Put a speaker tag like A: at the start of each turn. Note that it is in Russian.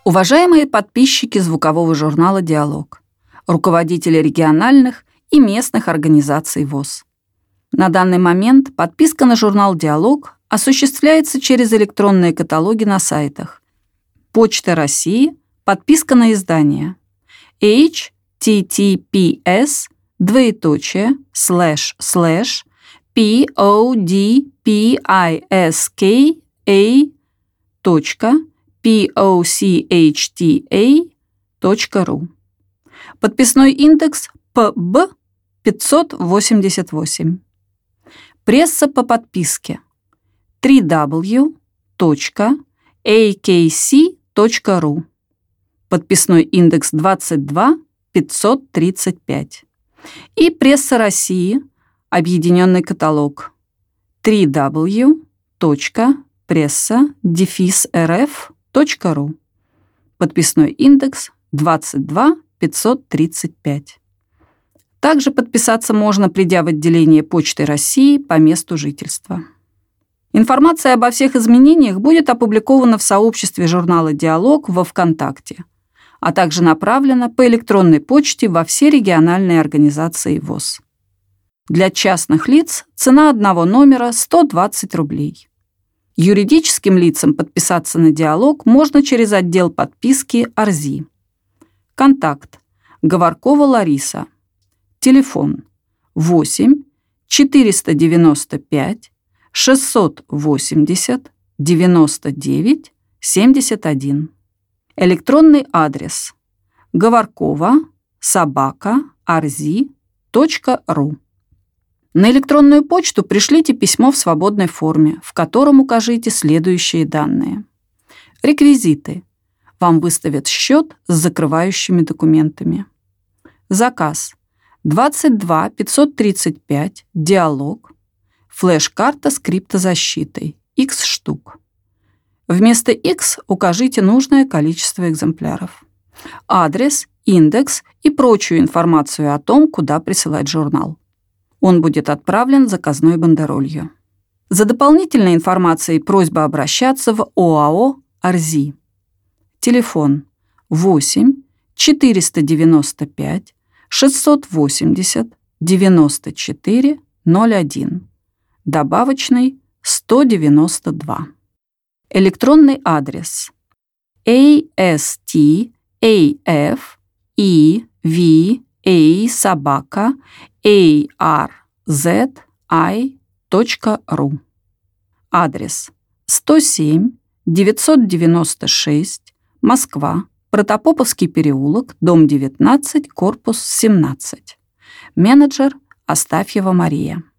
A: Уважаемые подписчики звукового журнала «Диалог», руководители региональных и местных организаций ВОС. На данный момент подписка на журнал «Диалог» осуществляется через электронные каталоги на сайтах Почта России, подписка на издание, https://podpiska.ru. Подписной индекс PB 588. Пресса по подписке www.akc.ru. Подписной индекс 22 535. И пресса России, объединенный каталог www.pressa-rf.ru. Подписной индекс 22 535. Также подписаться можно, придя в отделение Почты России по месту жительства. Информация обо всех изменениях будет опубликована в сообществе журнала «Диалог» во ВКонтакте, а также направлена по электронной почте во все региональные организации ВОС. Для частных лиц цена одного номера 120 рублей. Юридическим лицам подписаться на «Диалог» можно через отдел подписки «Арзи». Контакт: Говоркова Лариса. Телефон: 8 495 680 99 71. Электронный адрес: говоркова@arzi.ru. На электронную почту пришлите письмо в свободной форме, в котором укажите следующие данные. Реквизиты. Вам выставят счет с закрывающими документами. Заказ: 22 535 «Диалог». Флеш-карта с криптозащитой. X штук. Вместо X укажите нужное количество экземпляров. Адрес, индекс и прочую информацию о том, куда присылать журнал. Он будет отправлен заказной бандеролью. За дополнительной информацией просьба обращаться в ОАО «Арзи». Телефон: 8 495 680 94 01. Добавочный 192. Электронный адрес: astava@arzi.ru. Адрес: 107 996, Москва, Протопоповский переулок, дом 19, корпус 17. Менеджер: Астафьева Мария.